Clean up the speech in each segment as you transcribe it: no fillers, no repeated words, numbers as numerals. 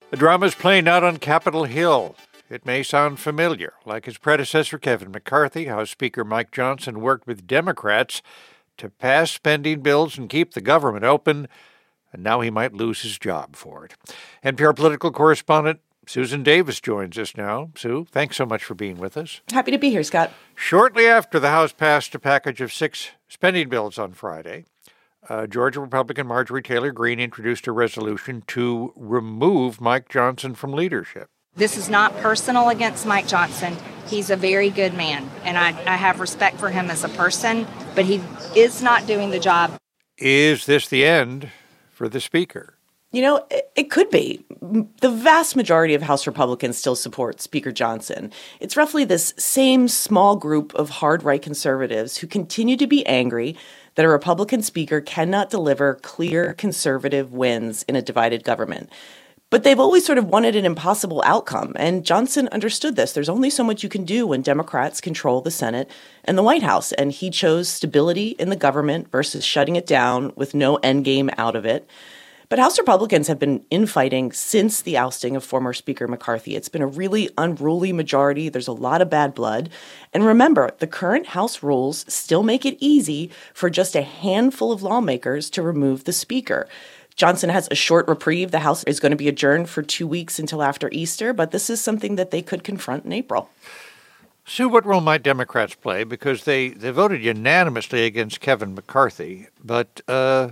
The drama's playing out on Capitol Hill. It may sound familiar. Like his predecessor, Kevin McCarthy, House Speaker Mike Johnson worked with Democrats to pass spending bills and keep the government open, and now he might lose his job for it. NPR political correspondent Susan Davis joins us now. Sue, thanks so much for being with us. Happy to be here, Scott. Shortly after the House passed a package of 6 spending bills on Friday, Georgia Republican Marjorie Taylor Greene introduced a resolution to remove Mike Johnson from leadership. This is not personal against Mike Johnson. He's a very good man, and I have respect for him as a person, but he is not doing the job. Is this the end for the Speaker? You know, it could be. The vast majority of House Republicans still support Speaker Johnson. It's roughly this same small group of hard right conservatives who continue to be angry that a Republican Speaker cannot deliver clear conservative wins in a divided government. But they've always sort of wanted an impossible outcome, and Johnson understood this. There's only so much you can do when Democrats control the Senate and the White House, and he chose stability in the government versus shutting it down with no endgame out of it. But House Republicans have been infighting since the ousting of former Speaker McCarthy. It's been a really unruly majority. There's a lot of bad blood. And remember, the current House rules still make it easy for just a handful of lawmakers to remove the Speaker. Johnson has a short reprieve. The House is going to be adjourned for 2 weeks until after Easter, but this is something that they could confront in April. Sue, what role might Democrats play? Because they voted unanimously against Kevin McCarthy, but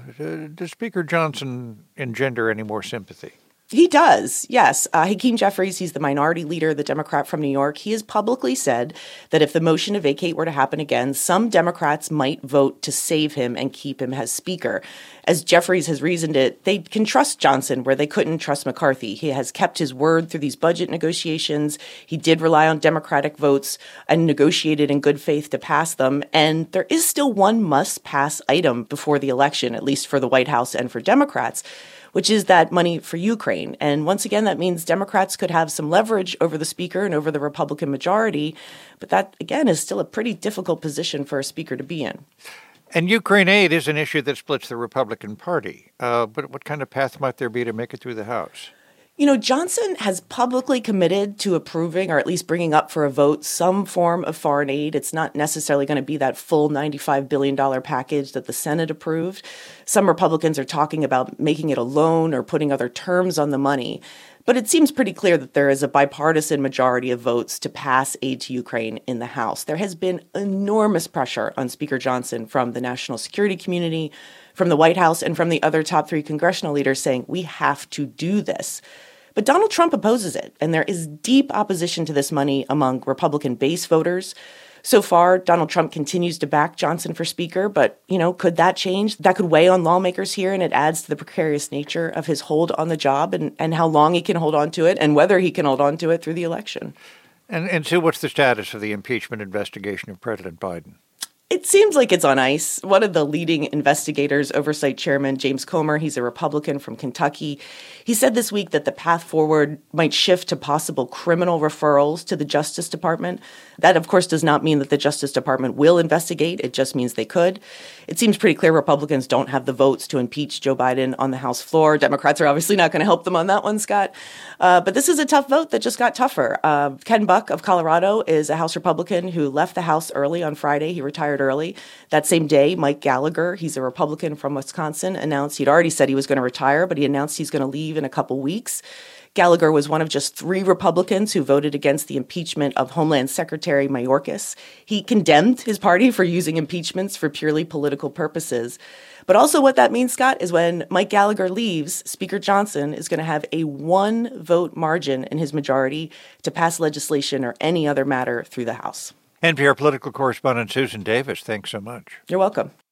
does Speaker Johnson engender any more sympathy? He does, yes. Hakeem Jeffries, he's the minority leader, the Democrat from New York. He has publicly said that if the motion to vacate were to happen again, some Democrats might vote to save him and keep him as Speaker. As Jeffries has reasoned it, they can trust Johnson where they couldn't trust McCarthy. He has kept his word through these budget negotiations. He did rely on Democratic votes and negotiated in good faith to pass them. And there is still one must-pass item before the election, at least for the White House and for Democrats, which is that money for Ukraine. And once again, that means Democrats could have some leverage over the Speaker and over the Republican majority. But that, again, is still a pretty difficult position for a Speaker to be in. And Ukraine aid is an issue that splits the Republican Party. But what kind of path might there be to make it through the House? You know, Johnson has publicly committed to approving or at least bringing up for a vote some form of foreign aid. It's not necessarily going to be that full $95 billion package that the Senate approved. Some Republicans are talking about making it a loan or putting other terms on the money. But it seems pretty clear that there is a bipartisan majority of votes to pass aid to Ukraine in the House. There has been enormous pressure on Speaker Johnson from the national security community, from the White House, and from the other top 3 congressional leaders saying, we have to do this. But Donald Trump opposes it, and there is deep opposition to this money among Republican base voters. So far, Donald Trump continues to back Johnson for Speaker, but, could that change? That could weigh on lawmakers here, and it adds to the precarious nature of his hold on the job and how long he can hold on to it and whether he can hold on to it through the election. And Sue, what's the status of the impeachment investigation of President Biden? It seems like it's on ice. One of the leading investigators, Oversight Chairman James Comer, he's a Republican from Kentucky. He said this week that the path forward might shift to possible criminal referrals to the Justice Department. That, of course, does not mean that the Justice Department will investigate. It just means they could. It seems pretty clear Republicans don't have the votes to impeach Joe Biden on the House floor. Democrats are obviously not going to help them on that one, Scott. But this is a tough vote that just got tougher. Ken Buck of Colorado is a House Republican who left the House early on Friday. He retired early. That same day, Mike Gallagher, he's a Republican from Wisconsin, announced he'd already said he was going to retire, but he announced he's going to leave in a couple weeks. Gallagher was one of just 3 Republicans who voted against the impeachment of Homeland Secretary Mayorkas. He condemned his party for using impeachments for purely political purposes. But also what that means, Scott, is when Mike Gallagher leaves, Speaker Johnson is going to have a 1-vote margin in his majority to pass legislation or any other matter through the House. NPR political correspondent Susan Davis, thanks so much. You're welcome.